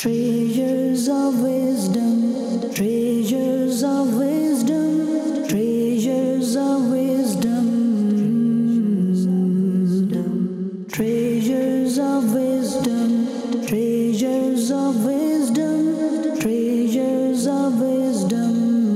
Treasures of wisdom, treasures of wisdom, treasures of wisdom, treasures of wisdom, treasures of wisdom, treasures of wisdom.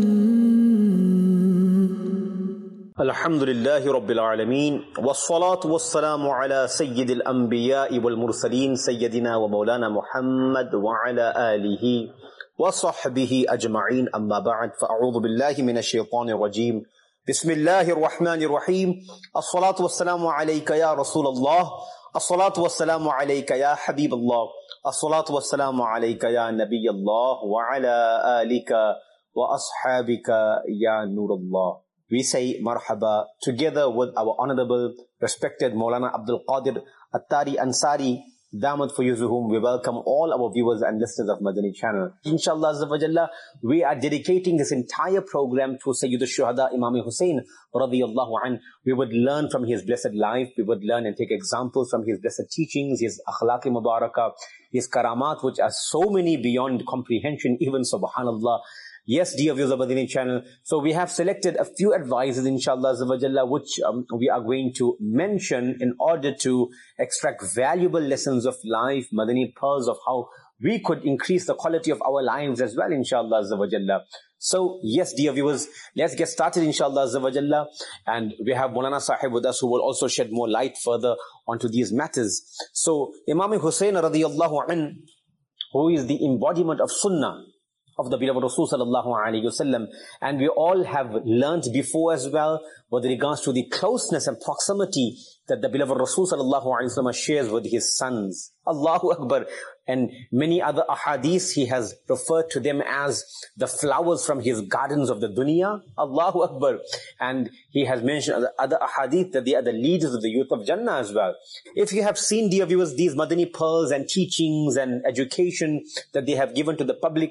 Alhamdulillahi Rabbil Alameen, wassalatu wassalamu ala sayyidil anbiya'i wal mursaleen, sayyidina wa maulana Muhammad wa ala alihi wa sahbihi ajma'een, amma ba'd, fa'a'udhu billahi minash shaitanir rajeem. Bismillahir rahmanir rahim. As-salatu wassalamu alayka ya Rasulallah, as-salatu wassalamu alayka ya Habiballah, as-salatu wassalamu alayka ya Nabiyallah wa ala alika wa ashabika ya Nurullah. We say marhaba together with our honorable, respected Maulana Abdul Qadir Attari Ansari, Damat Fayuzuhum. We welcome all our viewers and listeners of Madani channel. Inshallah Azza wa Jalla, we are dedicating this entire program to Sayyid al-Shuhada Imam Hussain radiyallahu anh. We would learn from his blessed life. We would learn and take examples from his blessed teachings, his akhlaq-i mubarakah, his karamat, which are so many beyond comprehension, even subhanallah. Yes, dear viewers of Madani channel. So we have selected a few advices, inshallah Azza wa Jalla, which we are going to mention in order to extract valuable lessons of life, Madani pearls of how we could increase the quality of our lives as well, inshallah Azza wa Jalla. So yes, dear viewers, let's get started, inshallah Azza wa Jalla. And we have Maulana Sahib with us who will also shed more light further onto these matters. So Imam Hussain radiyallahu anh, who is the embodiment of Sunnah, of the beloved Rasul sallallahu alayhi wasallam, and we all have learnt before as well with regards to the closeness and proximity that the beloved Rasul sallallahu alayhi wasallam shares with his sons. Allahu Akbar. And many other ahadith, he has referred to them as the flowers from his gardens of the dunya. Allahu Akbar. And he has mentioned other ahadith that they are the leaders of the youth of Jannah as well. If you have seen, dear viewers, these Madani pearls and teachings and education that they have given to the public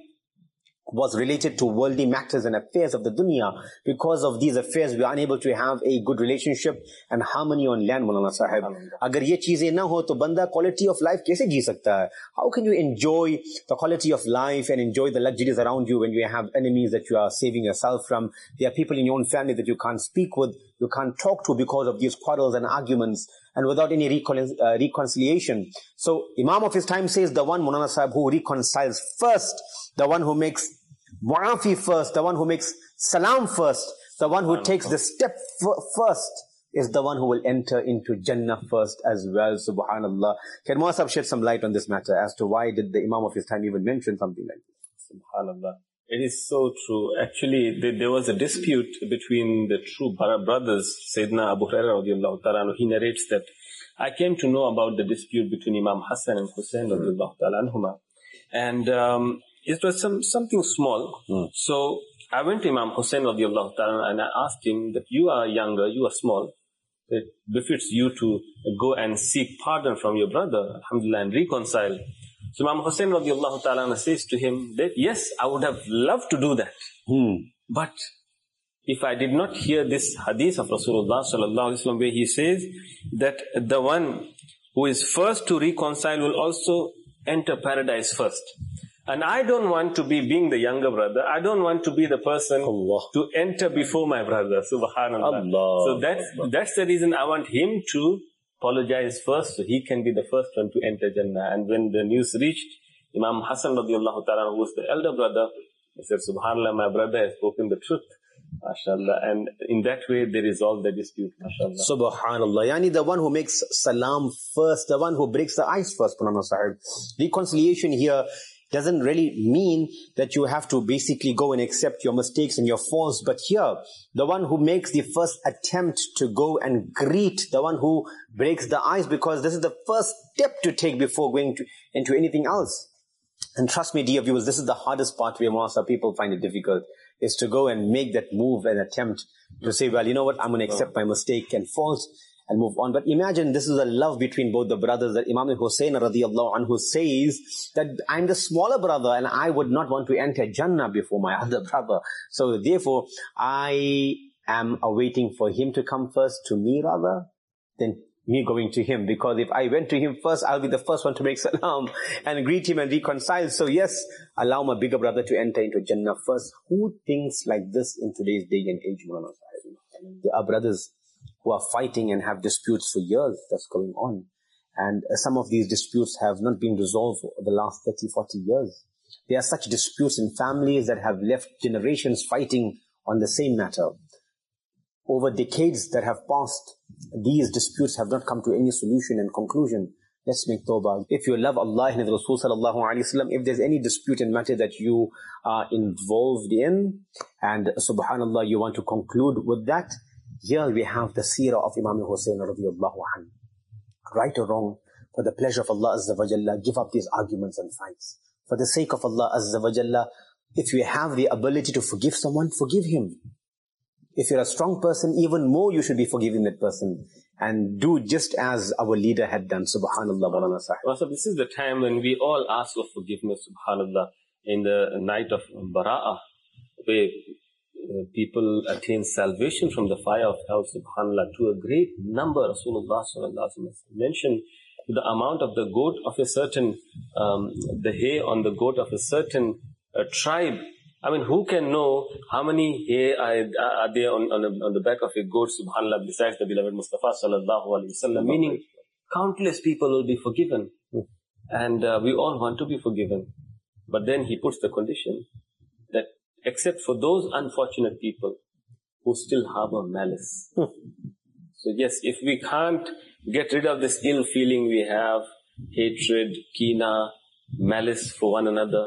was related to worldly matters and affairs of the dunya. Because of these affairs, we are unable to have a good relationship and harmony on land, Maulana Sahib. Agar ye cheezein na ho, to banda quality of life kaise jee sakta hai? How can you enjoy the quality of life and enjoy the luxuries around you when you have enemies that you are saving yourself from? There are people in your own family that you can't speak with, you can't talk to because of these quarrels and arguments, and without any reconciliation. So Imam of his time says, the one, Maulana Sahib, who reconciles first, the one who makes mu'afi first, the one who makes salam first, the one who takes the step first, is the one who will enter into Jannah first as well, subhanallah. Can Maulana Sahib shed some light on this matter as to why did the Imam of his time even mention something like this? Subhanallah. It is so true. Actually, there was a dispute between the true brothers, Sayyidina Abu Hurairah radiallahu ta'ala. He narrates that I came to know about the dispute between Imam Hassan and Hussain radiallahu ta'ala anhuma. And it was something small. So I went to Imam Hussain radiallahu ta'ala and I asked him that you are younger, you are small. It befits you to go and seek pardon from your brother, alhamdulillah, and reconcile. So Imam Hussain radiallahu ta'ala says to him that yes, I would have loved to do that. But if I did not hear this hadith of Rasulullah sallallahu alaihi wasallam where he says that the one who is first to reconcile will also enter paradise first. And I don't want to be, being the younger brother, I don't want to be the person to enter before my brother, subhanallah. So that's the reason I want him to apologize first, so he can be the first one to enter Jannah. And when the news reached Imam Hassan radiallahu ta'ala, who was the elder brother, he said, subhanallah, my brother has spoken the truth. MashaAllah. And in that way, they resolved the dispute. MashaAllah. Subhanallah. Yani the one who makes salam first, the one who breaks the ice first, Maulana Sahib. Reconciliation here doesn't really mean that you have to basically go and accept your mistakes and your faults. But here, the one who makes the first attempt to go and greet, the one who breaks the ice, because this is the first step to take before going into anything else. And trust me, dear viewers, this is the hardest part where most people find it difficult, is to go and make that move and attempt to say, well, you know what, I'm going to accept my mistake and faults and move on. But imagine this is a love between both the brothers, that Imam Hussain radiyallahu anhu says that I'm the smaller brother and I would not want to enter Jannah before my other brother. So therefore, I am awaiting for him to come first to me rather than me going to him, because if I went to him first, I'll be the first one to make salam and greet him and reconcile. So yes, allow my bigger brother to enter into Jannah first. Who thinks like this in today's day and age, Mulana Sahib? There are brothers who are fighting and have disputes for years that's going on. And some of these disputes have not been resolved for the last 30, 40 years. There are such disputes in families that have left generations fighting on the same matter. Over decades that have passed, these disputes have not come to any solution and conclusion. Let's make tawbah. If you love Allah and His Rasul sallallahu alayhi wa sallam, if there's any dispute and matter that you are involved in, and subhanallah, you want to conclude with that, here we have the seerah of Imam Hussain radiyallahu anhu. Right or wrong, for the pleasure of Allah Azza wa Jalla, give up these arguments and fights. For the sake of Allah Azza wa Jalla, if you have the ability to forgive someone, forgive him. If you're a strong person, even more you should be forgiving that person. And do just as our leader had done. Subhanallah. Maulana Sahib. So this is the time when we all ask for forgiveness, subhanallah, in the night of Bara'ah, where people attain salvation from the fire of hell, subhanallah, to a great number. Rasulullah sallallahu alaihi wasallam mentioned the amount of the goat of a certain, the hair on the goat of a certain tribe. I mean, who can know how many hair are there on the back of a goat, subhanallah, besides the beloved Mustafa sallallahu alaihi wasallam? Meaning, countless people will be forgiven. And we all want to be forgiven. But then he puts the condition that except for those unfortunate people who still harbor malice. So yes, if we can't get rid of this ill feeling we have, hatred, kina, malice for one another,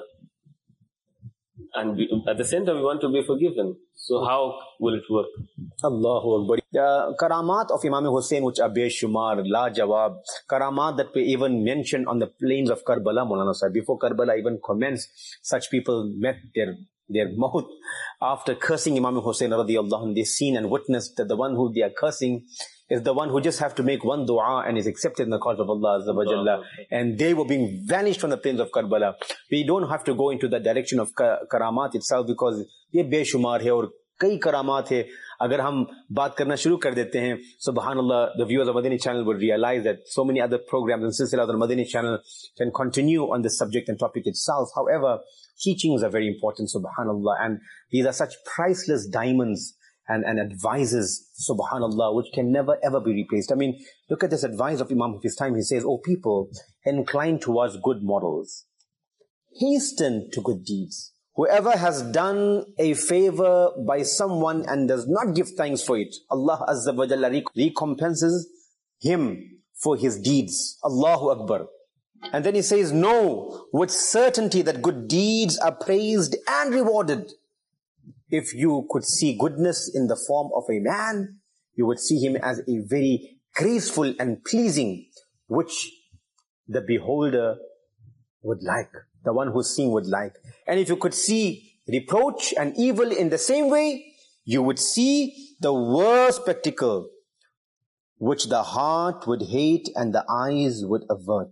and at the same time we want to be forgiven, so how will it work? Allahu Akbar. The karamat of Imam Hussain, which are Beshumar, La Jawab, karamat that were even mentioned on the plains of Karbala, Maulana Sahib. Before Karbala even commenced, such people met their mouth after cursing Imam Hussain radiyallahu anhu. They seen and witnessed that the one who they are cursing is the one who just have to make one dua and is accepted in the cause of Allah Azza wa Jalla. And they were being vanished from the plains of Karbala. We don't have to go into the direction of karamat itself, because ye beshumar hai aur kai karamat hai. Agar hum baat karna shuru kar dete hain, subhanallah, the viewers of Madani channel will realize that so many other programs and silsilas on Madani channel can continue on this subject and topic itself. However, teachings are very important, subhanallah, and these are such priceless diamonds and advices, subhanallah, which can never ever be replaced. I mean, look at this advice of Imam of his time. He says, "O people, incline towards good morals. Hasten to good deeds. Whoever has done a favor by someone and does not give thanks for it, Allah Azza wa Jalla recompenses him for his deeds." Allahu Akbar. And then he says, "Know with certainty that good deeds are praised and rewarded. If you could see goodness in the form of a man, you would see him as a very graceful and pleasing, which the beholder would like, the one who's seeing would like. And if you could see reproach and evil in the same way, you would see the worst spectacle, which the heart would hate and the eyes would avert.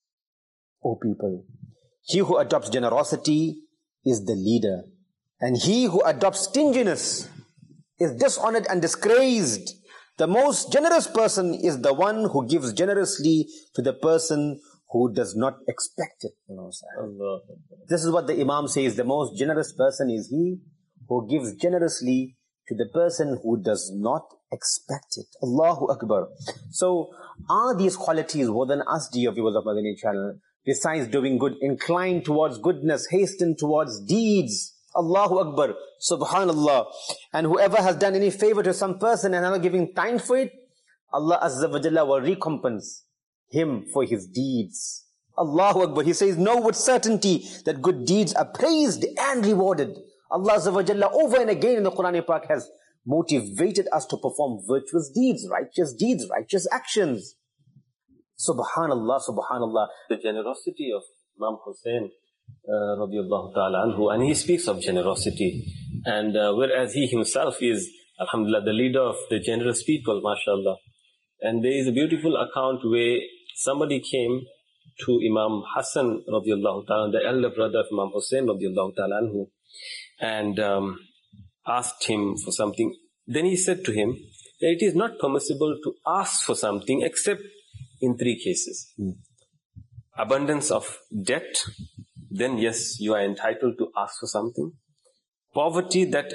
O people, he who adopts generosity is the leader, and he who adopts stinginess is dishonored and disgraced. The most generous person is the one who gives generously to the person who does not expect it." This is what the Imam says. The most generous person is he who gives generously to the person who does not expect it. Allahu Akbar. So, are these qualities within us, dear viewers of Madani channel? Besides doing good, incline towards goodness, hasten towards deeds. Allahu Akbar. Subhanallah. And whoever has done any favor to some person and not giving thanks for it, Allah Azza wa Jalla will recompense him for his deeds. Allahu Akbar. He says, "Know with certainty that good deeds are praised and rewarded." Allah Azza wa Jalla over and again in the Quran Pak has motivated us to perform virtuous deeds, righteous actions. Subhanallah, subhanallah. The generosity of Imam Hussain radiyallahu ta'ala anhu, and he speaks of generosity, and whereas he himself is, alhamdulillah, the leader of the generous people, mashallah. And there is a beautiful account where somebody came to Imam Hassan radiyallahu ta'ala, the elder brother of Imam Hussain radiyallahu ta'ala anhu, and asked him for something. Then he said to him that it is not permissible to ask for something except in 3 cases. Abundance of debt, then yes, you are entitled to ask for something. Poverty that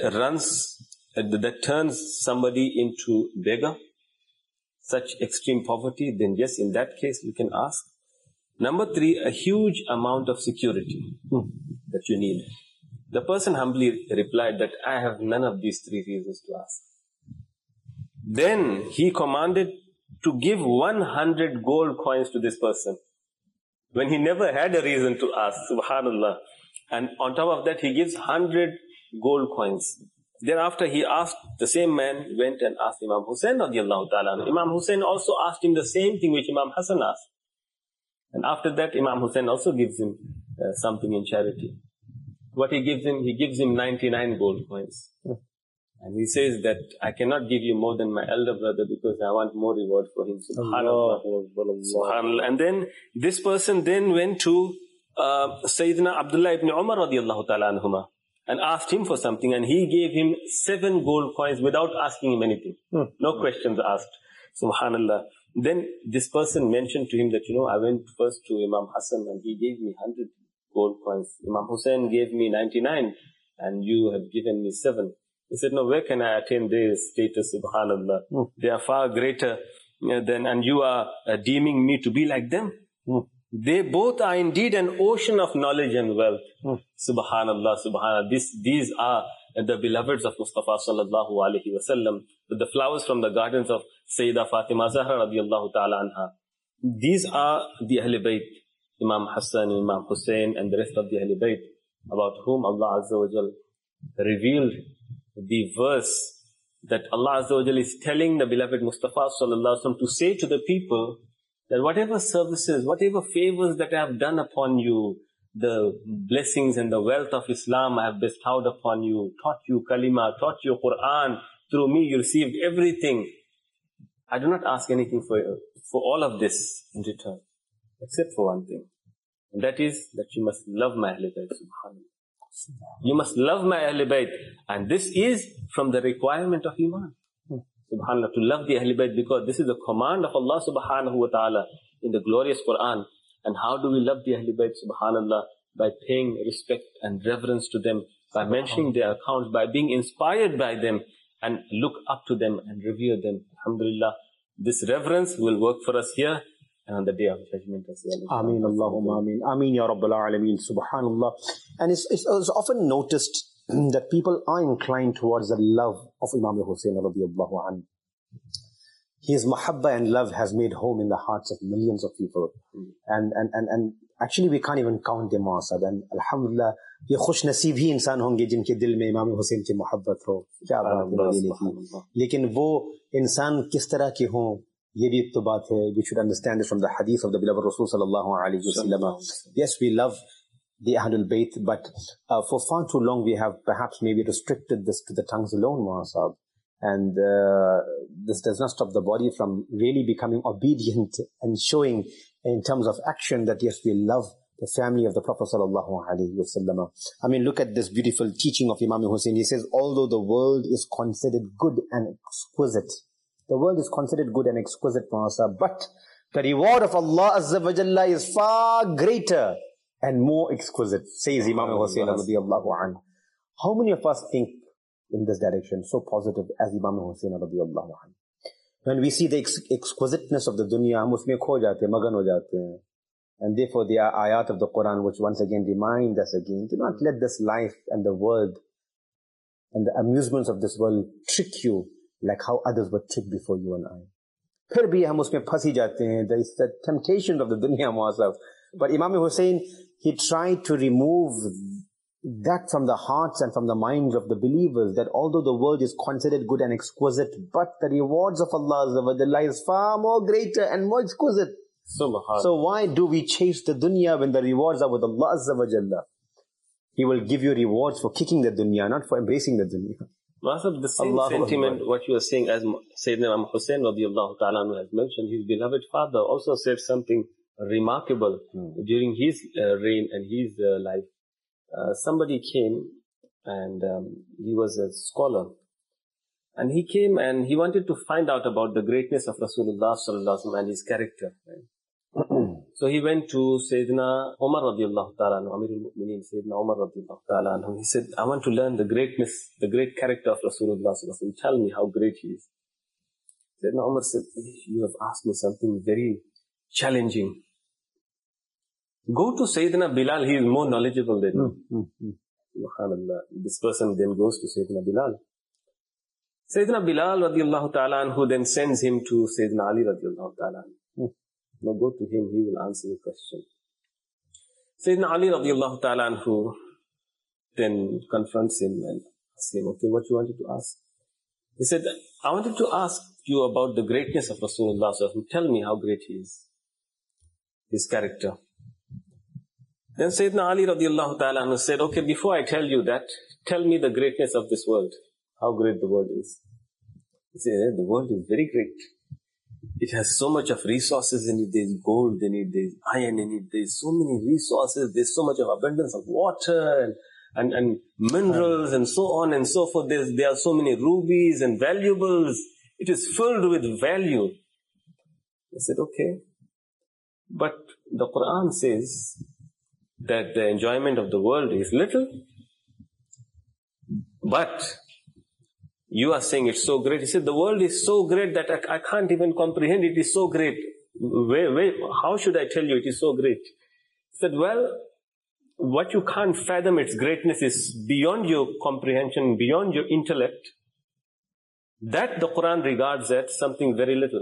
turns somebody into beggar, such extreme poverty, then yes, in that case you can ask. Number 3, a huge amount of security that you need. The person humbly replied that I have none of these 3 reasons to ask. Then he commanded to give 100 gold coins to this person, when he never had a reason to ask, subhanallah. And on top of that, he gives 100 gold coins. Thereafter, he asked, the same man went and asked Imam Hussain radiallahu ta'ala. Imam Hussain also asked him the same thing which Imam Hassan asked. And after that, Imam Hussain also gives him something in charity. What he gives him 99 gold coins. And he says that I cannot give you more than my elder brother because I want more reward for him. Subhanallah. Subhanallah. And then this person then went to Sayyidina Abdullah ibn Umar radiallahu ta'ala anhuma and asked him for something, and he gave him 7 gold coins without asking him anything. No questions asked. Subhanallah. Then this person mentioned to him that, I went first to Imam Hassan and he gave me 100 gold coins. Imam Hussain gave me 99 and you have given me 7. He said, no, where can I attain their status, subhanallah? They are far greater than, and you are deeming me to be like them. They both are indeed an ocean of knowledge and wealth. Subhanallah, subhanallah. These are the beloveds of Mustafa sallallahu alaihi wasallam, the flowers from the gardens of Sayyidah Fatima Zahra radiallahu ta'ala anha. These are the Ahl Bayt, Imam Hassan, Imam Hussain, and the rest of the Ahl Bayt, about whom Allah Azza wa Jal revealed the verse that Allah Azza wa Jal is telling the beloved Mustafa sallallahu alaihi wasallam to say to the people that whatever services, whatever favors that I have done upon you, the blessings and the wealth of Islam I have bestowed upon you, taught you kalima, taught you Quran, through me you received everything. I do not ask anything for all of this in return, except for one thing. And that is that you must love my Ahl Bayt, subhanAllah. You must love my Ahl Bayt. And this is from the requirement of Iman. Subhanallah, to love the Ahl Bayt, because this is the command of Allah subhanahu wa ta'ala in the glorious Quran. And how do we love the Ahl Bayt, subhanallah? By paying respect and reverence to them, by mentioning their accounts, by being inspired by them, and look up to them and revere them. Alhamdulillah, this reverence will work for us here and on the day of judgment as well. Ameen, Allahumma ameen. Ameen, Ya Rabbal Alameen. Subhanallah. And it's often noticed that people are inclined towards the love of Imam Hussain radiallahu anhu. His mahabba and love has made home in the hearts of millions of people. And actually we can't even count them all. And alhamdulillah, ये खुश नसीब ही इंसान होंगे जिनके दिल में इमाम हुसैन की मोहब्बत हो. क्या बात है मदीने की. लेकिन वो इंसान किस तरह के हों, ये भी तो बात है. We should understand this from the hadith of the beloved Rasul sallallahu alaihi wasallam. Yes, we love the Ahlul Bayt, but for far too long we have perhaps maybe restricted this to the tongues alone, Mu'asab. And this does not stop the body from really becoming obedient and showing in terms of action that yes, we love the family of the Prophet sallallahu alaihi wasallam. I mean, look at this beautiful teaching of Imam Hussain. He says, although the world is considered good and exquisite, the world is considered good and exquisite, but the reward of Allah Azza wa Jalla is far greater and more exquisite, says Imam Hussain radiallahu anhu. How many of us think in this direction, so positive as Imam Hussain radiallahu anhu? When we see the exquisiteness of the dunya, hum usme kho jate hain, magan ho jate hain. And therefore there are ayat of the Quran which once again remind us again, do not let this life and the world and the amusements of this world trick you like how others were tricked before you and I. Phir bhi hum usme phas hi jate hain. There is the temptation of the dunya, Mu'asab. But Imam Hussain, he tried to remove that from the hearts and from the minds of the believers, that although the world is considered good and exquisite, but the rewards of Allah Azza wa Jalla is far more greater and more exquisite. So why do we chase the dunya when the rewards are with Allah Azza wa Jalla? He will give you rewards for kicking the dunya, not for embracing the dunya. The same sentiment, what you are saying, as Sayyidina Imam Hussain radiallahu ta'ala anhu has mentioned, his beloved father also said something remarkable during his reign and his life. Somebody came and he was a scholar, And he came and he wanted to find out about the greatness of Rasulullah sallallahu alaihi wasallam and his character. So he went to Sayyidina Umar radiallahu ta'ala anhu, Amirul Mu'mineen, Sayyidina Umar radiallahu ta'ala anhu. He said, I want to learn the greatness, the great character of Rasulullah sallallahu alaihi wasallam. Tell me how great he is. Sayyidina Umar said, you have asked me something very challenging. Go to Sayyidina Bilal, he is more knowledgeable than you. Subhanallah. This person then goes to Sayyidina Bilal. Sayyidina Bilal radiallahu ta'ala anhu then sends him to Sayyidina Ali radiallahu ta'ala anhu. Now go to him, he will answer your question. Sayyidina Ali radiallahu ta'ala anhu then confronts him and asks him, okay, what you wanted to ask? He said, I wanted to ask you about the greatness of Rasulullah sallallahu alaihi wasallam. Tell me how great he is, his character. Then Sayyidina Ali radiallahu ta'ala anhu said, okay, before I tell you that, tell me the greatness of this world, how great the world is. He said, the world is very great. It has so much of resources in it. There's gold in it, there's iron in it, there's so many resources, there's so much of abundance of water and minerals and so on and so forth. There are so many rubies and valuables. It is filled with value. I said, okay. But the Quran says that the enjoyment of the world is little. But you are saying it's so great. He said, the world is so great that I can't even comprehend it. It is so great. How should I tell you it is so great? He said, well, what you can't fathom its greatness is beyond your comprehension, beyond your intellect. That the Quran regards as something very little.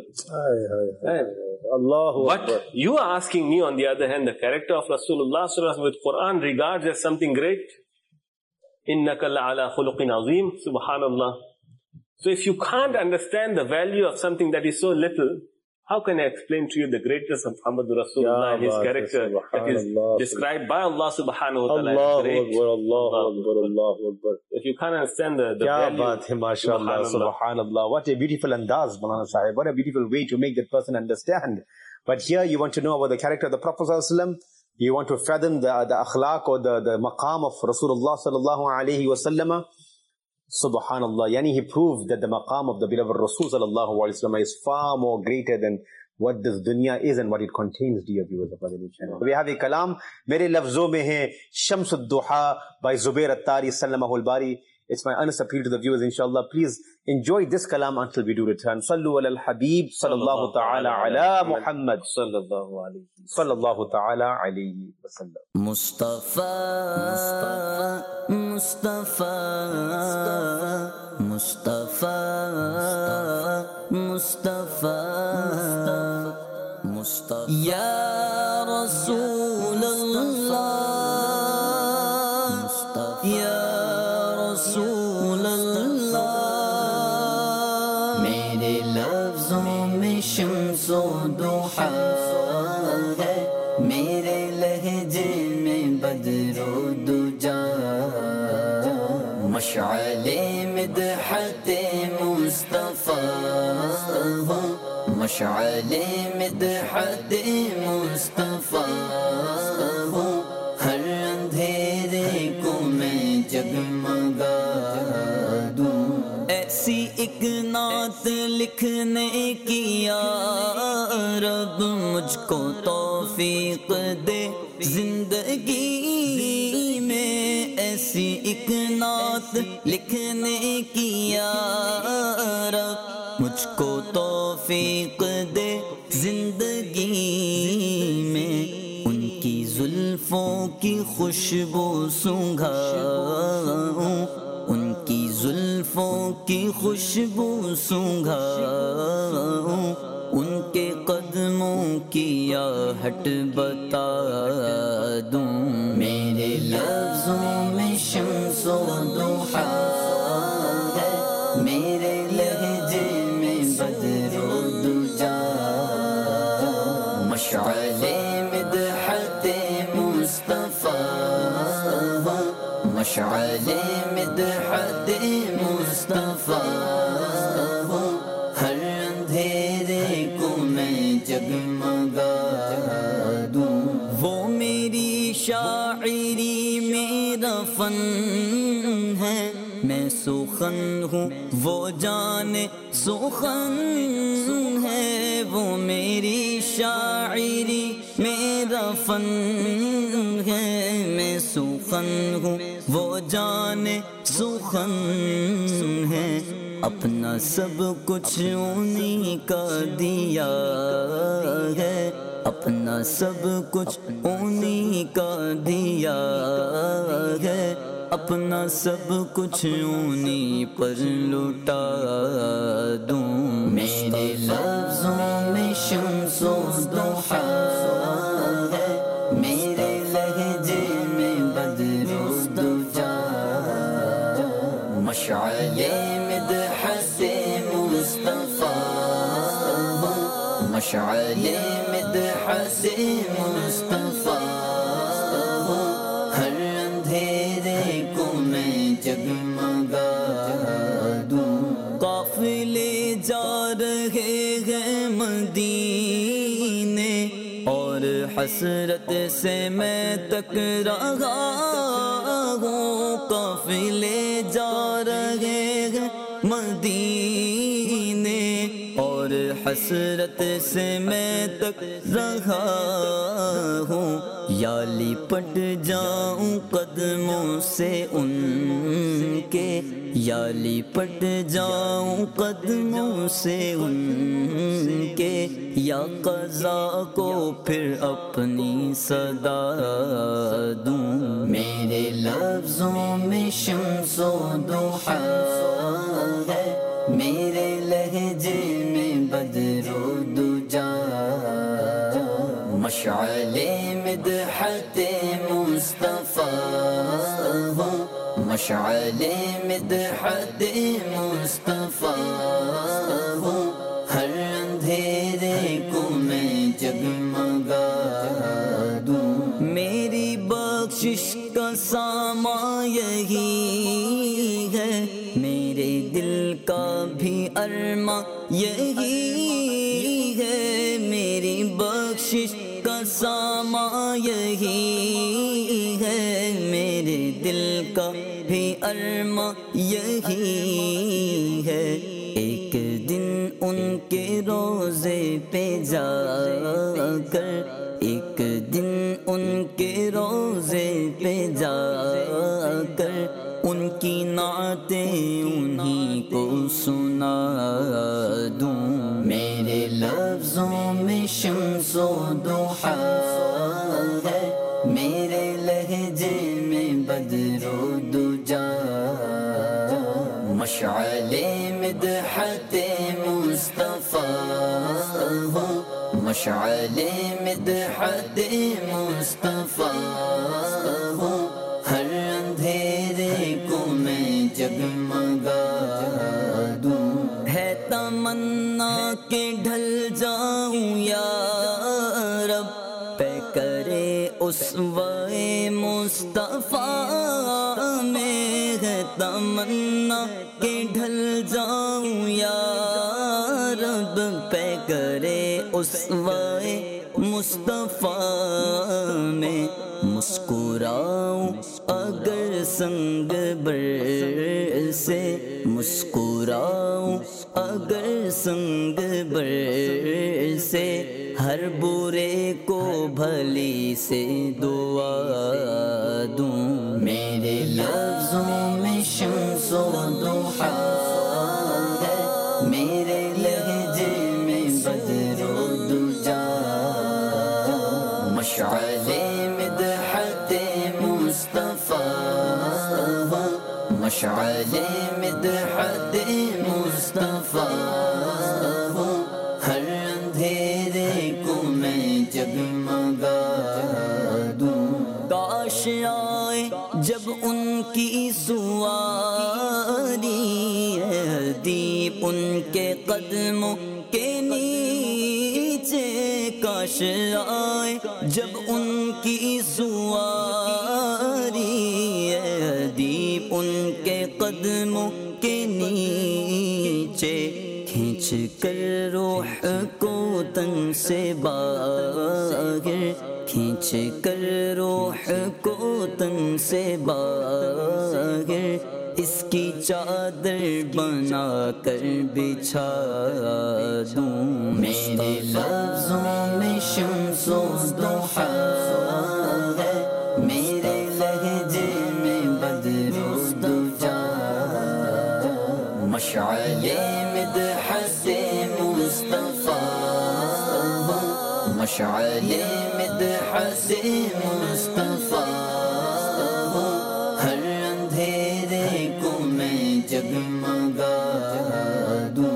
But you are asking me, on the other hand, the character of Rasulullah sallallahu alaihi wasallam, which Quran regards as something great. إِنَّكَ لَعَلَى خُلُقٍ عَظِيمٍ. Subhanallah. So if you can't understand the value of something that is so little, how can I explain to you the greatness of Muhammad Rasulullah and his character that is described by Allah subhanahu wa ta'ala? Allahu Akbar. If you can't understand the value. Subhanallah. What a beautiful andaz, Maulana Sahib. What a beautiful way to make that person understand. But here you want to know about the character of the Prophet sallallahu alaihi wasallam. You want to fathom the akhlaq or the maqam of Rasulullah sallallahu alaihi wasallam. Subhanallah. Yani he proved that the maqam of the beloved Rasul sallallahu alaihi wasallam is far more greater than what this dunya is and what it contains, dear viewers of Madani channel. We have a kalam, mere lafzon mein hai, Shams ad-Duha by Zubair Attari sallallahu al-Bari. It's my honest appeal to the viewers, inshallah. Please enjoy this kalam until we do return. Sallu ala al-Habib sallallahu ta'ala ala Muhammad sallallahu ta'ala alayhi wa sallam. Mustafa, Mustafa, Mustafa, Mustafa, Mustafa, Ya Rasulullah, Mustafa, Ya Rasulullah. Mere lafzon mein shams-o duha hai, mere lehje mein badro duja, mash'ale midhat-e Mustafa, mash'ale midhat-e Mustafa, har andhere ko main jagmaga dun. ایسی ایک نعت لکھنے کی یا رب مجھ کو توفیق دے زندگی میں، ایسی ایک نعت لکھنے کی یا رب مجھ کو توفیق دے زندگی میں، ان کی زلفوں کی خوشبو سونگھاؤں، ان کی زلفوں کی خوشبو سونگھاؤں، ان کے قدموں کی آہٹ بتا دوں. میرے لفظوں میں شمس و ضحا ہے، میرے لہجے میں بدر و دجا، مشعل مدحت مصطفیٰ، مشعل مدحت مصطفیٰ، ہر اندھیرے کو میں جگمگا دوں. وہ میری شاعری میرا فن ہے، میں میں سخن ہوں، وہ جان سخن ہے، وہ میری شاعری میرا فن ہے، میں سخن ہوں وہ جان سخن ہے، اپنا سب کچھ انہی کا دیا ہے، اپنا سب کچھ انہی کا دیا ہے، اپنا سب کچھ انہی پر لٹا دوں۔ میرے لفظوں میں شمس و ضحا ہے، میرے لہجے میں بدر و دجا، مشعل مدحت مصطفیٰ ہوں، مشعل مدحت مصطفیٰ ہوں، ہر اندھیرے کو میں جگمگا دوں۔ قافلے جا رہے ہیں مدینے اور حسرت سے میں تک رہا ہوں، قافلے جا رہے ہیں مدینے اور حسرت سے میں تک رہا ہوں، یا لپٹ جاؤں قدموں سے ان کے، یا لپٹ جاؤں قدموں سے ان کے، یا قضا کو پھر اپنی صدا دوں۔ میرے لفظوں میں شمس و ضحا ہے، میرے لہجے میں بدر و دجا، مشعل مدحت مصطفیٰ ہوں، مشعل مدحت مصطفیٰ ہوں، ہر اندھیرے کو میں جگمگا دوں۔ میری بخشش کا سامان یہی ہے، میرے دل کا بھی ارماں یہی ہے، میری بخشش کا سامان یہی ہے، میرے دل کا بھی ارماں یہی ہے، ایک دن ان کے روزے پہ جا کر، ایک دن ان کے روزے پہ جا کر، ان کی نعتیں انہی کو سنا دوں۔ میرے لفظوں میں شمس و ضحا ہے، میرے لہجے میں بدر و دجا، مشعل مدحت مصطفیٰ ہوں، مشعل مدحت مصطفیٰ ہوں، ہر اندھیرے کو میں جگمگا دوں۔ ہے تمنا کہ ڈھل جاؤں یا رب پہ کرے اسوہ مصطفیٰ میں، ہے تمنا کہ ڈھل جاؤں یا رب پہ کرے اسوہ مصطفیٰ میں، مسکراؤں اگر سنگ بر سے، مسکراؤں اگر سنگ بر سے، ہر برے کو بھلی سے دعا دوں۔ میرے لفظوں میں شمس و ضحا ہے، میرے لہجے میں بدر و دجا، مشعل مدحت مصطفیٰ ہوں، مشعل مدحت مصطفیٰ ہوں، ہر اندھیرے کو میں جگمگا دوں۔ کاش آئے جب ان کی سواری ہے، دیپ ان کے قدموں کے نیچے، کاش آئے جب ان کی سواری ہے، دیپ ان کے قدموں کے نیچے، کھینچ کر روح کو تن سے باہر، کھینچ کر روح کو वतन से बाहर इसकी चादर बना कर बिछा दूं। मेरे लफ्ज़ों में शम्सो दुहा है, मेरे लहजे में बदरो दुजा, मशअले मिदहसे मुस्तफ़ा, मशअले मिदहसे मुस्तफ़ा, हर अंधेरे को मैं जगमगा दूं।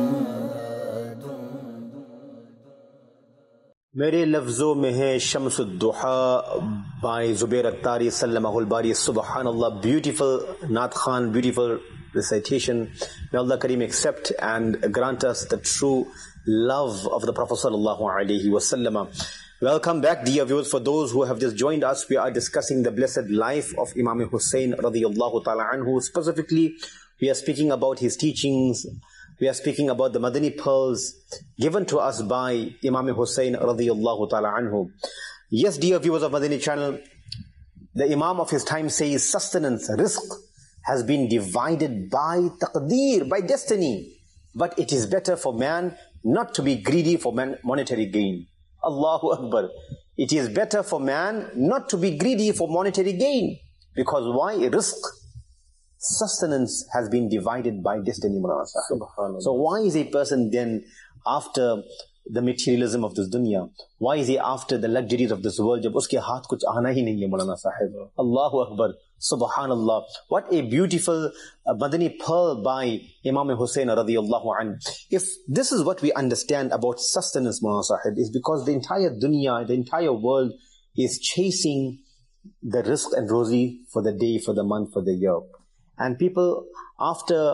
मेरे लफ्ज़ों में है शम्सुद्दुहा by Zubair Attari Sallamahul Bari. Subhanallah, beautiful Naat Khan, beautiful recitation. May Allah Kareem accept and grant us the true love of the Prophet Sallallahu Alaihi Wasallam. Welcome back, dear viewers. For those who have just joined us, we are discussing the blessed life of Imam Hussain radiyallahu ta'ala anhu. Specifically, we are speaking about his teachings. We are speaking about the Madani pearls given to us by Imam Hussain radiyallahu ta'ala anhu. Yes, dear viewers of Madani channel, the Imam of his time says sustenance, rizq, has been divided by taqdeer, by destiny. But it is better for man not to be greedy for monetary gain. Allahu Akbar. It is better for man not to be greedy for monetary gain. Because why? Rizq, sustenance has been divided by destiny. So why is a person then after the materialism of this dunya? Why is he after the luxuries of this world? Jab uske haath kuch aana hi nahi hai, Maulana Sahib. Allahu Akbar. Subhanallah. What a beautiful Madani pearl by Imam Hussain radiyallahu anhu. If this is what we understand about sustenance, Maulana Sahib, is because the entire dunya, the entire world is chasing the rizq and rozi for the day, for the month, for the year. And people, after,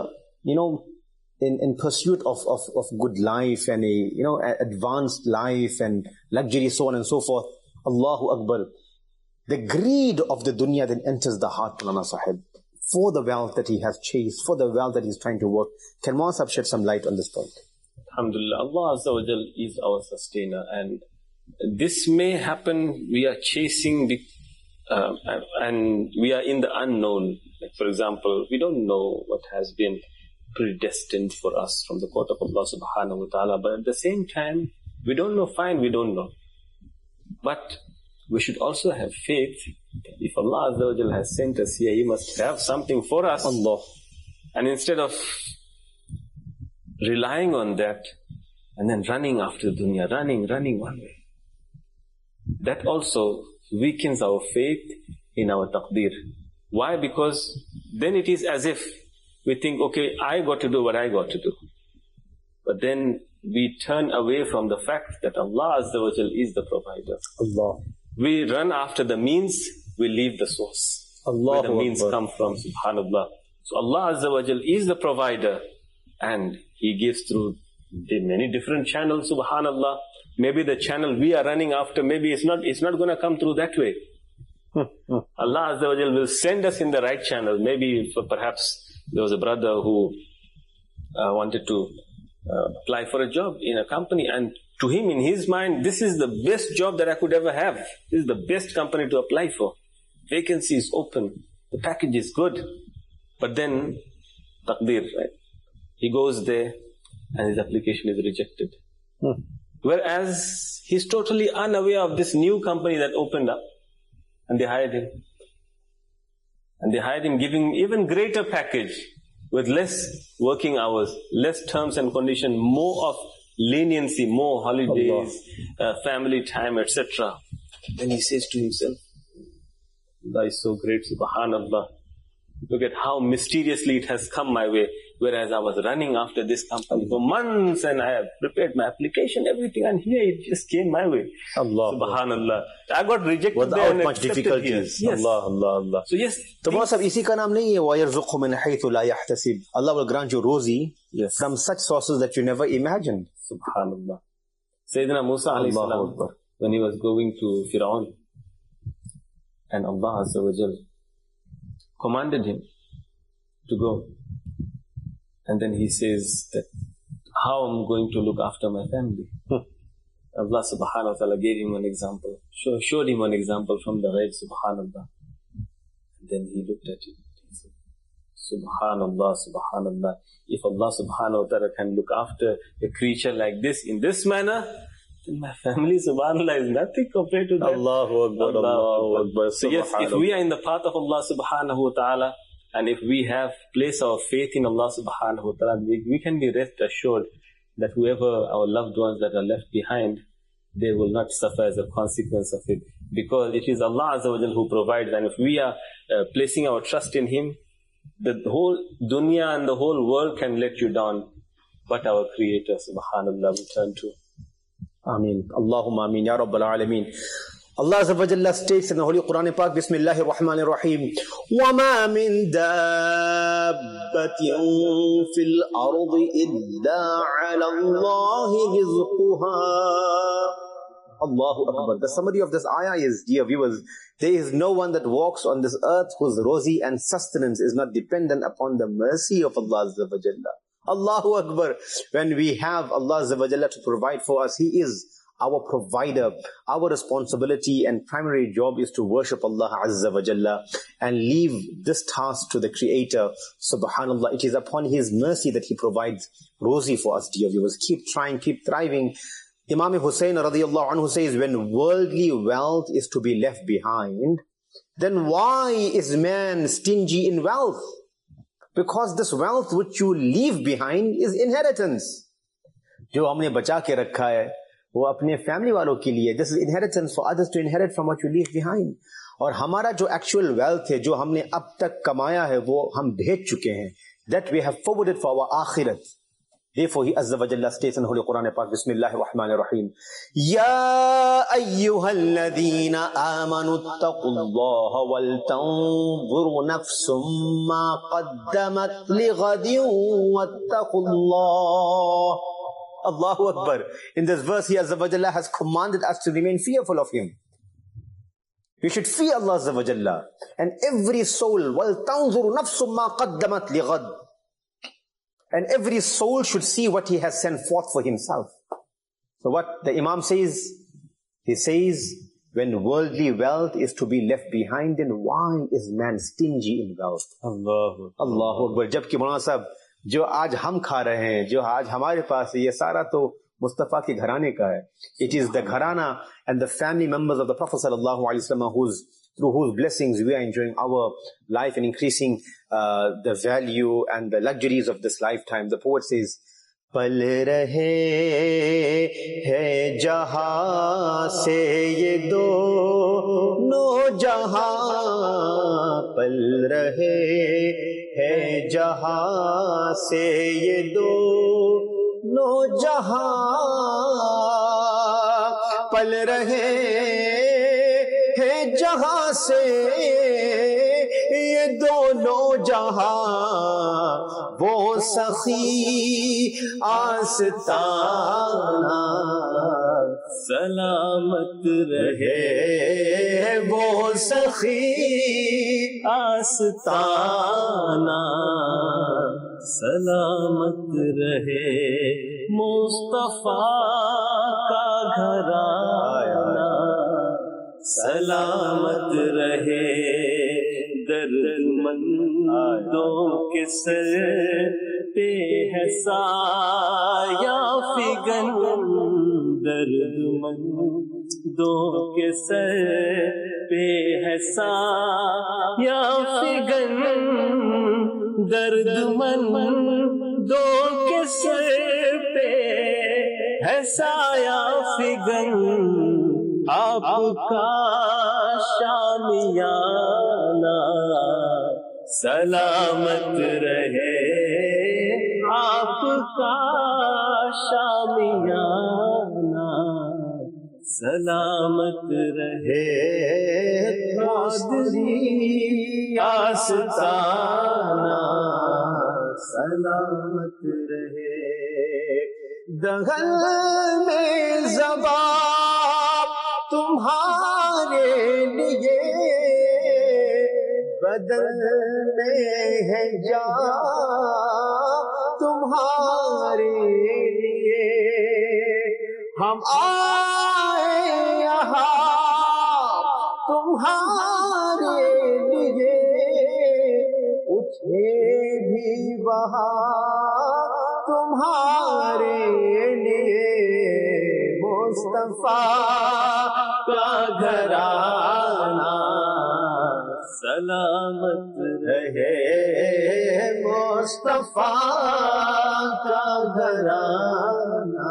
in pursuit of good life and advanced life and luxury, so on and so forth, Allahu Akbar, the greed of the dunya then enters the heart, Maulana Sahib, for the wealth that he has chased, for the wealth that he's trying to work. Can Maulana Sahib shed some light on this point? Alhamdulillah, Allah Azza wa Jal is our sustainer, and this may happen, we are chasing and we are in the unknown. Like for example, we don't know what has been predestined for us from the court of Allah subhanahu wa ta'ala, but at the same time, we don't know, fine, we don't know. But we should also have faith that if Allah Azza wa Jal has sent us here, He must have something for us. Allah. And instead of relying on that and then running after the dunya, running one way, that also weakens our faith in our taqdeer. Why? Because then it is as if we think, okay, I got to do what I got to do. But then we turn away from the fact that Allah Azza wa Jal is the provider. Allah. We run after the means, we leave the source. Allah, where the means come from, subhanallah. So Allah Azza wa Jal is the provider, and He gives through the many different channels, subhanallah. Maybe the channel we are running after, maybe it's not going to come through that way. Allah Azza wa Jal will send us in the right channel. Maybe perhaps there was a brother who wanted to apply for a job in a company, and to him, in his mind, this is the best job that I could ever have. This is the best company to apply for. Vacancy is open. The package is good. But then, taqdeer, right? He goes there and his application is rejected. Whereas he's totally unaware of this new company that opened up, and they hired him. And they hired him, giving even greater package with less working hours, less terms and conditions, more of leniency, more holidays, family time, etc. Then he says to himself, Allah is so great, subhanallah. Look at how mysteriously it has come my way. Whereas I was running after this company for months and I have prepared my application, everything, and here it just came my way. Allah. Subhanallah. I got rejected without much difficulties. Yes. Allah. So yes. So Maulana, isi ka naam nahi hai, وَيَرْزُقْهُ مِنْ حَيْثُ لَا يَحْتَسِبْ. Allah will grant you rozi from such sources that you never imagined. Subhanallah. Sayyidina Musa alayhi salam, when he was going to Fir'aun, and Allah Azza wa Jal commanded him to go. And then he says that, how I'm going to look after my family. Allah subhanahu wa ta'ala gave him an example, showed him an example from the ghaib, subhanallah. Then he looked at it. He said, Subhanallah, Subhanallah. If Allah subhanahu wa ta'ala can look after a creature like this in this manner, then my family, Subhanallah, is nothing compared to that. Allahu Akbar, Allahu Akbar. So yes, if we are in the path of Allah subhanahu wa ta'ala, and if we have placed our faith in Allah subhanahu wa ta'ala, we can be rest assured that whoever our loved ones that are left behind, they will not suffer as a consequence of it. Because it is Allah Azza wa Jal who provides, and if we are placing our trust in Him, the whole dunya and the whole world can let you down, but our Creator, subhanallah, we turn to. Ameen. Allahumma ameen. Ya Rabbal Alameen. Allah Azza wa Jalla states in the Holy Quran Pak, Bismillahir Rahmanir Rahim, وَمَا مِن دَابَّةٍ فِي الْأَرْضِ إِلَّا عَلَى اللَّهِ رِزْقُهَا. Allahu Akbar. The summary of this ayah is, dear viewers, there is no one that walks on this earth whose rosy and sustenance is not dependent upon the mercy of Allah Azza wa Jalla. Allahu Akbar. When we have Allah Azza wa Jalla to provide for us, He is our provider. Our responsibility and primary job is to worship Allah Azza wa Jalla and leave this task to the Creator. Subhanallah, it is upon His mercy that He provides rosy for us, dear viewers. Keep trying, keep thriving. Imam Hussain radiyallahu anhu says, when worldly wealth is to be left behind, then why is man stingy in wealth? Because this wealth which you leave behind is inheritance. جو ہم نے بچا کے رکھا ہے وہ اپنے family والوں کے لیے. This is inheritance for others to inherit from what you leave behind. اور ہمارا جو actual wealth ہے, جو ہم نے اب تک کمایا ہے, وہ ہم بھیج چکے ہیں. That we have forwarded for our akhirat. Therefore, He Azza wa Jalla states in the Holy Quran Pak, Bismillahir Rahmanir Rahim, Ya ayyuhalladhina amanu attaqullaha wal tanzur nafsum ma qaddamat lighadin wattaqullah. Allahu Akbar. In this verse, He Azza wa Jalla has commanded us to remain fearful of Him. We should fear Allah Azza wa Jalla. And every soul, wal tanzur nafsum ma qaddamat lighad. And every soul should see what he has sent forth for himself. So what the Imam says, he says, when worldly wealth is to be left behind, then why is man stingy in wealth? Allahu Akbar. Jabki Maulana Sahab, jo aaj hum kha rahe hain, jo aaj hamare paas hai, ye sara to Mustafa ke gharane ka hai. It is the gharana and the family members of the Prophet sallallahu alaihi wasallam through whose blessings we are enjoying our life and increasing the value and the luxuries of this lifetime. The poet says, Pal rahe hai jahan se ye dono jahan, pal rahe hai jahan se ye dono jahan, pal rahe جہاں سے یہ دونوں جہاں, وہ سخی آستانہ سلامت رہے, وہ سخی آستانہ سلامت رہے, مصطفیٰ کا گھرانہ سلامت رہے, درد مندوں کے سر پہ ہے سایہ فگن, درد مندوں کے سر پہ ہے سایہ فگن, درد مندوں کے سر پہ ہے سایہ فگن, آپ کا شامیانہ سلامت رہے, آپ کا شامیانہ سلامت رہے, قادری آستانہ سلامت رہے, دغل میں زبان تمہارے لیے, بدن میں ہے جان تمہارے لیے, ہم آئے یہاں تمہارے لیے, मुझे भी वहाँ तुम्हारे लिए मुस्तफा का घराना सलामत रहे, मुस्तफा का घराना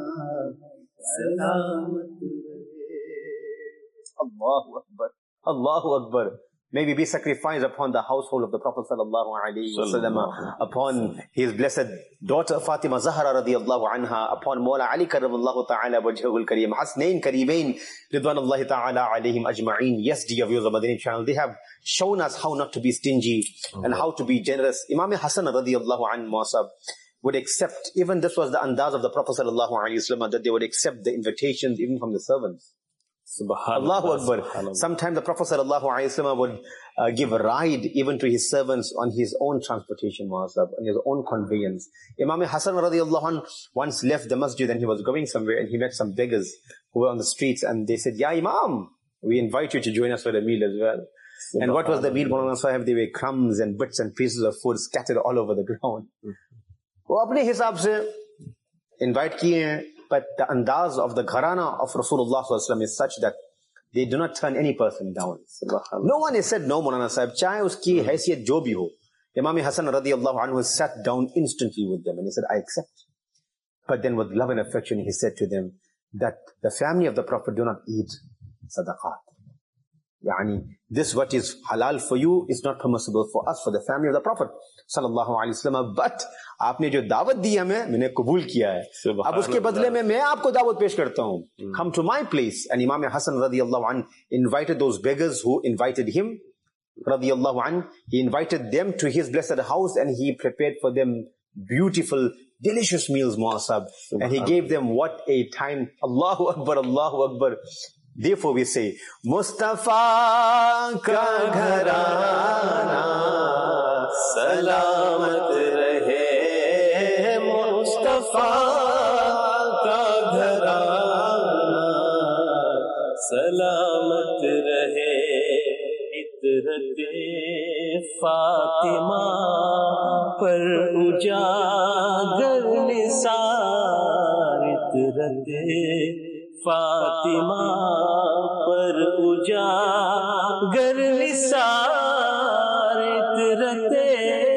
सलामत रहे. Allahu Akbar, Allahu Akbar. May we be sacrificed upon the household of the Prophet sallallahu alaihi wasallam, upon his blessed daughter Fatima Zahra radiyallahu anha, upon Mawla Ali karramallahu ta'ala wajhahul kareem, Hasnain Kareemain ridwanullahi ta'ala alayhim ajma'een. Yes, dear viewers of Madani channel, they have shown us how not to be stingy and how to be generous. Imam Hassan radiyallahu anhu would accept, even this was the andaz of the Prophet sallallahu alaihi wasallam, that they would accept the invitations even from the servants. Allahu Akbar. Sometimes the Prophet ﷺ would give a ride even to his servants on his own transportation, on his own conveyance. Imam Hassan radiallahu anh once left the masjid and he was going somewhere and he met some beggars who were on the streets and they said, Ya Imam, we invite you to join us for the meal as well. And what was the meal? There were crumbs and bits and pieces of food scattered all over the ground. वो अपने हिसाब से invite किए हैं. But the andaz of the gharana of Rasulullah ﷺ is such that they do not turn any person down. No one has said no, Maulana Sahib, chahe uski haysiyat jo bhi ho. Imam Hassan radiyallahu anhu sat down instantly with them and he said, I accept. But then with love and affection, he said to them that the family of the Prophet do not eat sadaqat. Yani, this what is halal for you is not permissible for us, for the family of the Prophet sallallahu alaihi wasallam. But आपने जो दावत दी हमें, मैंने कबूल किया है. अब उसके बदले में मैं आपको दावत पेश करता हूँ. Come to my place. And Imam Hassan radiyallahu anh invited those beggars who invited him radiyallahu anh. He invited them to his blessed house and he prepared for them beautiful, delicious meals, Muasab. And he gave them what a time. Allahu Akbar, Allahu Akbar. Therefore we say, Mustafa ka gharana salamat rahe, Mustafa ka gharana salamat rahe, itrate Fatima par ujagar nisar, itrate Fatima par ujagar nisar, itrate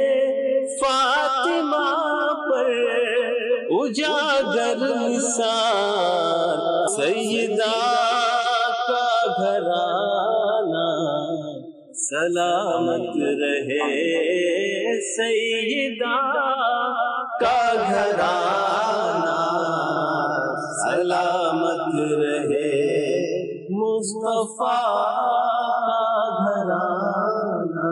Fatima par ujagar nisar, Sayyida ka gharana salamat rahe, Sayyida ka gharana salamat rahe, Mustafa ka gharana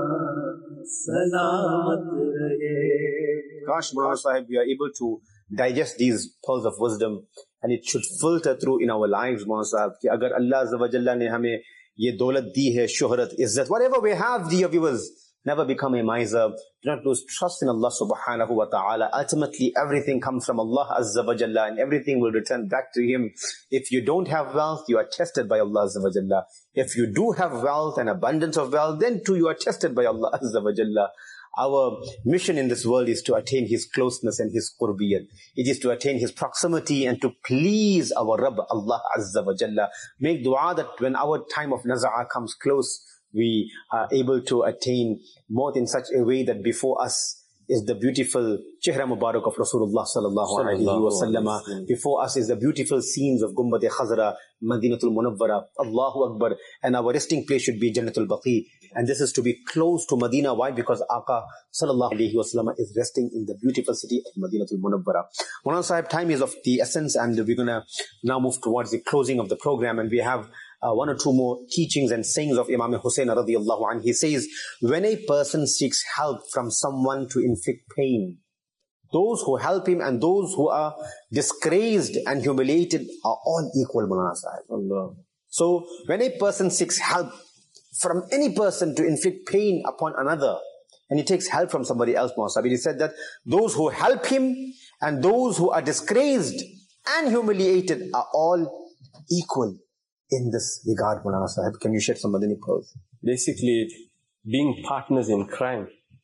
salamat rahe. Gosh, Maulana Sahib, we are able to digest these pearls of wisdom and it should filter through in our lives, Maulana Sahib, कि अगर अल्लाह Azza wa Jalla ने हमें ये दौलत दी है, शोहरत, इज्जत, whatever we have, dear viewers, never become a miser. Do not lose trust in Allah subhanahu wa ta'ala. Ultimately, everything comes from Allah Azza wa Jalla and everything will return back to Him. If you don't have wealth, you are tested by Allah Azza wa Jalla. If you do have wealth and abundance of wealth, then too you are tested by Allah Azza wa Jalla. Our mission in this world is to attain His closeness and His qurbiyat. It is to attain His proximity and to please our Rabb, Allah Azza wa Jalla. Make dua that when our time of naza'ah comes close, we are able to attain more in such a way that before us is the beautiful Chehra Mubarak of Rasulullah sallallahu alaihi wasallam. Before us is the beautiful scenes of Gumbad-e Khazra, Madinatul Munawwara, Allahu Akbar. And our resting place should be Jannatul Baqi. And this is to be close to Medina. Why? Because Aqa sallallahu alaihi wasallam is resting in the beautiful city of Madinatul Munawwara. Maulana Sahib, time is of the essence and we're going to now move towards the closing of the program. And we have one or two more teachings and sayings of Imam Hussain radiyallahu anhu. He says, when a person seeks help from someone to inflict pain, those who help him and those who are disgraced and humiliated are all equal, Maulana Sahib. Allah. So when a person seeks help from any person to inflict pain upon another, and he takes help from somebody else, Maulana Sahib, he said that those who help him and those who are disgraced and humiliated are all equal in this regard, Maulana Sahib. Can you shed some Madani pearls? Basically, being partners in crime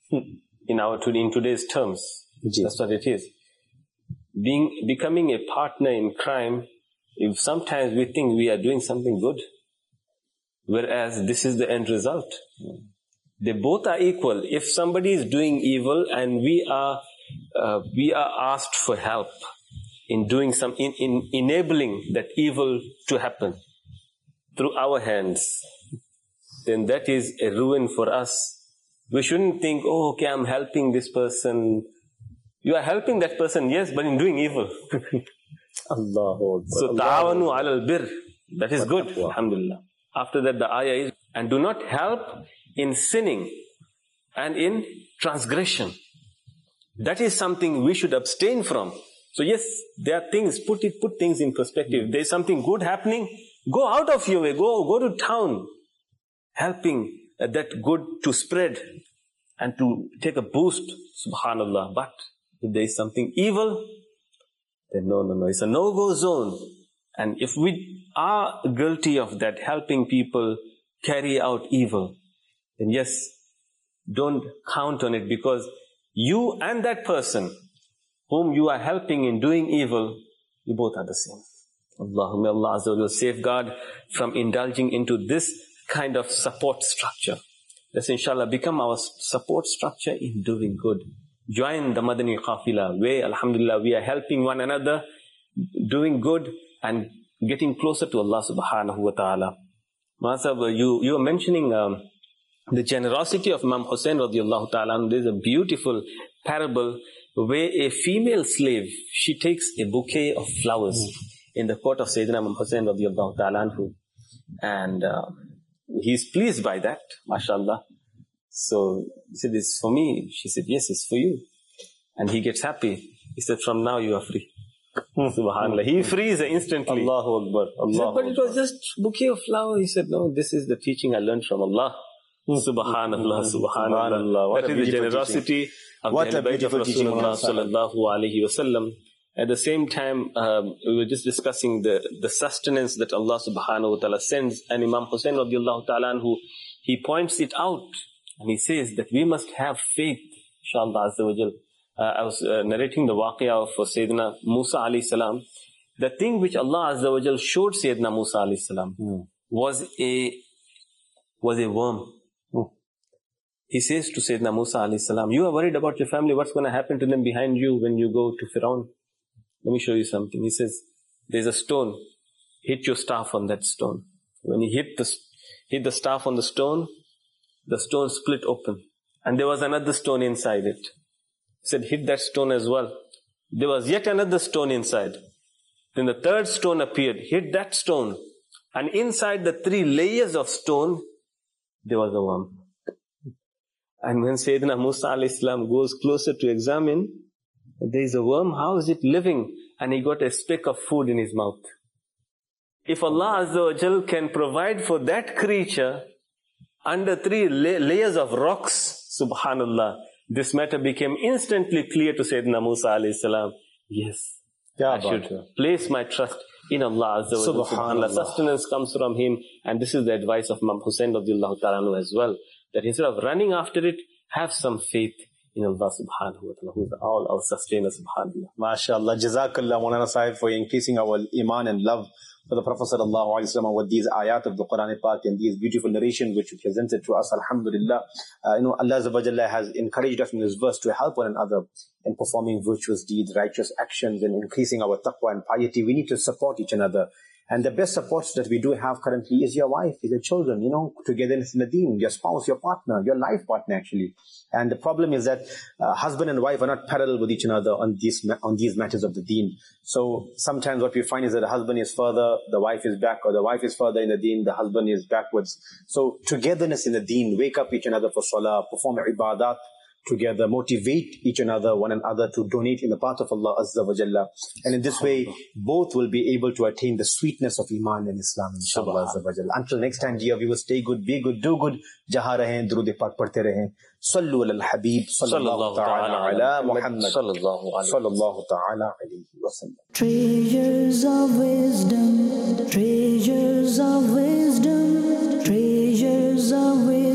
in today's terms. That's what it is. Becoming a partner in crime, if sometimes we think we are doing something good, whereas this is the end result. They both are equal. If somebody is doing evil and we are asked for help in doing in enabling that evil to happen through our hands, then that is a ruin for us. We shouldn't think, oh, okay, I'm helping this person. You are helping that person, yes, but in doing evil. Allahu Akbar. So, ta'awanu ala al-birr. That is good, alhamdulillah. After that, the ayah is, and do not help in sinning and in transgression. That is something we should abstain from. So yes, there are things, put things in perspective. There is something good happening, go out of your way, go to town, helping that good to spread and to take a boost, subhanallah. But if there is something evil, then no, it's a no-go zone. And if we are guilty of that, helping people carry out evil, then yes, don't count on it, because you and that person whom you are helping in doing evil, you both are the same. Allahumma Allah Azza wa Jalla safeguard from indulging into this kind of support structure. Let's inshallah become our support structure in doing good. Join the Madani Qafila, where alhamdulillah we are helping one another, doing good and getting closer to Allah subhanahu wa ta'ala. Masab, you were mentioning the generosity of Imam Hussain radiallahu ta'ala. There's a beautiful parable where a female slave, she takes a bouquet of flowers in the court of Sayyidina Imam Hussain radiallahu ta'ala, and he's pleased by that, mashallah. So he said, "This is for me." She said, "Yes, it's for you." And he gets happy. He said, "From now you are free." Subhanallah. He frees her instantly. Allahu Akbar. Allah. But it was just bouquet of flowers. He said, "No, this is the teaching I learned from Allah." Subhanallah, subhanallah. That is the generosity of the Ahlul Bayt of Rasulullah sallallahu alayhi wa sallam. At the same time, we were just discussing the sustenance that Allah subhanahu wa ta'ala sends. And Imam Hussain radiallahu ta'ala anhu, he points it out. And he says that we must have faith, inshallah azza wa jal. I was narrating the waqiyah for Sayyidina Musa alayhi salam. The thing which Allah azza wa jal showed Sayyidina Musa alayhi salam was a worm. He says to Sayyidina Musa alayhi salam, "You are worried about your family. What's going to happen to them behind you when you go to Firaun? Let me show you something." He says, "There's a stone. Hit your staff on that stone." When he hit the staff on the stone split open. And there was another stone inside it. He said, "Hit that stone as well." There was yet another stone inside. Then the third stone appeared. Hit that stone. And inside the 3 layers of stone, there was a worm. And when Sayyidina Musa alayhi salam goes closer to examine, there is a worm. How is it living? And he got a speck of food in his mouth. If Allah Azza wa Jal can provide for that creature under 3 layers of rocks, subhanallah, this matter became instantly clear to Sayyidina Musa alayhi salam. Yes, I should place my trust in Allah Azza wa Jal. Subhanallah. Sustenance comes from Him. And this is the advice of Imam Hussain radiallahu ta'ala as well. That instead of running after it, have some faith in Allah subhanahu wa ta'ala, who is all our sustainer, subhanallah. MashaAllah. Jazakallah, Maulana Sahib, for increasing our iman and love for the Prophet sallallahu alaihi wasallam with these ayat of the Quran Pak and these beautiful narrations which you presented to us. Alhamdulillah. Allah Azza wa Jalla has encouraged us in this verse to help one another in performing virtuous deeds, righteous actions, and increasing our taqwa and piety. We need to support each another. And the best supports that we do have currently is your wife, is your children, togetherness in the deen, your spouse, your partner, your life partner actually. And the problem is that husband and wife are not parallel with each other on these matters of the deen. So sometimes what we find is that the husband is further, the wife is back, or the wife is further in the deen, the husband is backwards. So togetherness in the deen, wake up each another for salah, perform ibadat together, motivate one another to donate in the path of Allah Azza wa Jalla. And in this way, both will be able to attain the sweetness of Iman and Islam, inshallah Azza wa Jalla. Until next time, dear viewers, stay good, be good, do good, jaha rahen, durud pak padhte rahen. Sallu ala al-Habib, sallallahu ta'ala ala Muhammad, sallallahu ta'ala alayhi wa sallam. Treasures of wisdom, treasures of wisdom, treasures of wisdom.